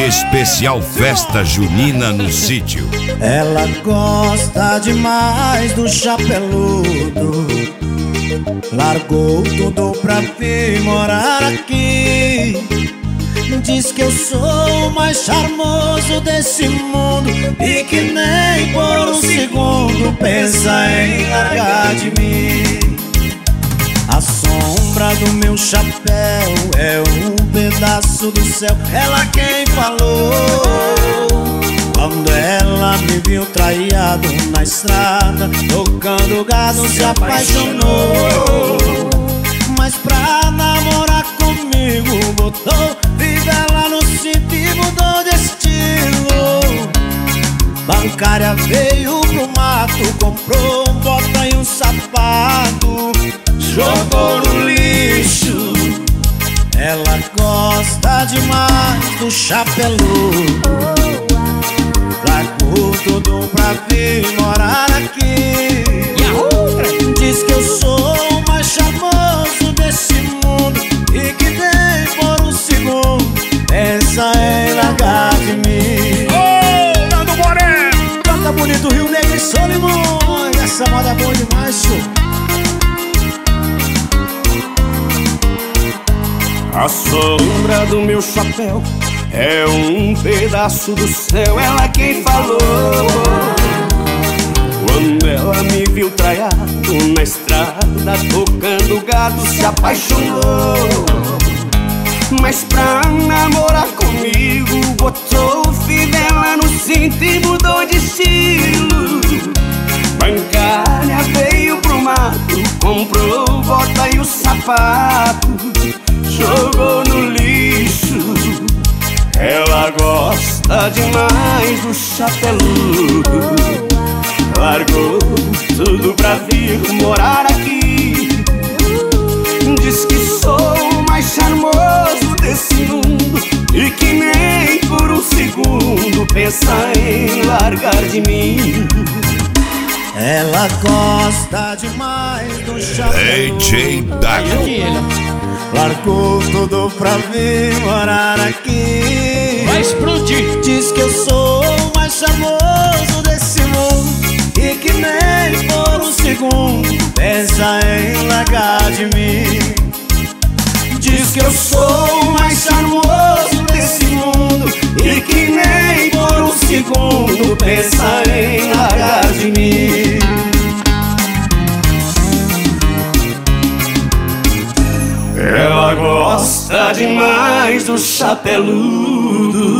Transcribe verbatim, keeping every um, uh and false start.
especial festa junina no sítio. Ela gosta demais do chapeludo, largou tudo pra vir morar aqui. Diz que eu sou o mais charmoso desse mundo e que nem por um segundo pensa em largar de mim. A sombra do meu chapéu é um pedaço do céu, ela quem falou. Quando ela me viu traído na estrada, tocando gado, se apaixonou. Mas pra namorar comigo botou fivela no cinto e mudou de estilo. Bancária veio pro mato, comprou um bota e um sapato, jogou no lixo. Ela gosta demais do chapeludo, largou tudo pra vir morar aqui. Diz que eu sou o mais charmoso desse mundo e que nem por um segundo pensa em largar de mim. Ô, Nando Moreno! Canta bonito Rio Negro e Solimões, essa moda é boa demais, senhor. A sombra do meu chapéu é um pedaço do céu, ela quem falou. Quando ela me viu traiado na estrada, tocando gado, se apaixonou. Mas pra namorar comigo botou fivela no cinto e mudou de estilo. Bancária veio pro mato, comprou bota e o sapato, jogou no lixo. Ela gosta demais do chapeludo, largou tudo pra vir morar aqui. Diz que sou o mais charmoso desse mundo e que nem por um segundo pensa em largar de mim. Ela gosta demais do chapeludo, D J Dago, largou tudo pra vir morar aqui. Vai explodir. Diz que eu sou o mais charmoso desse mundo e que nem por um segundo pensa em largar de mim. Diz que eu sou o mais charmoso desse mundo e que nem por um segundo pensa em largar de mim. Ela gosta demais do chapeludo,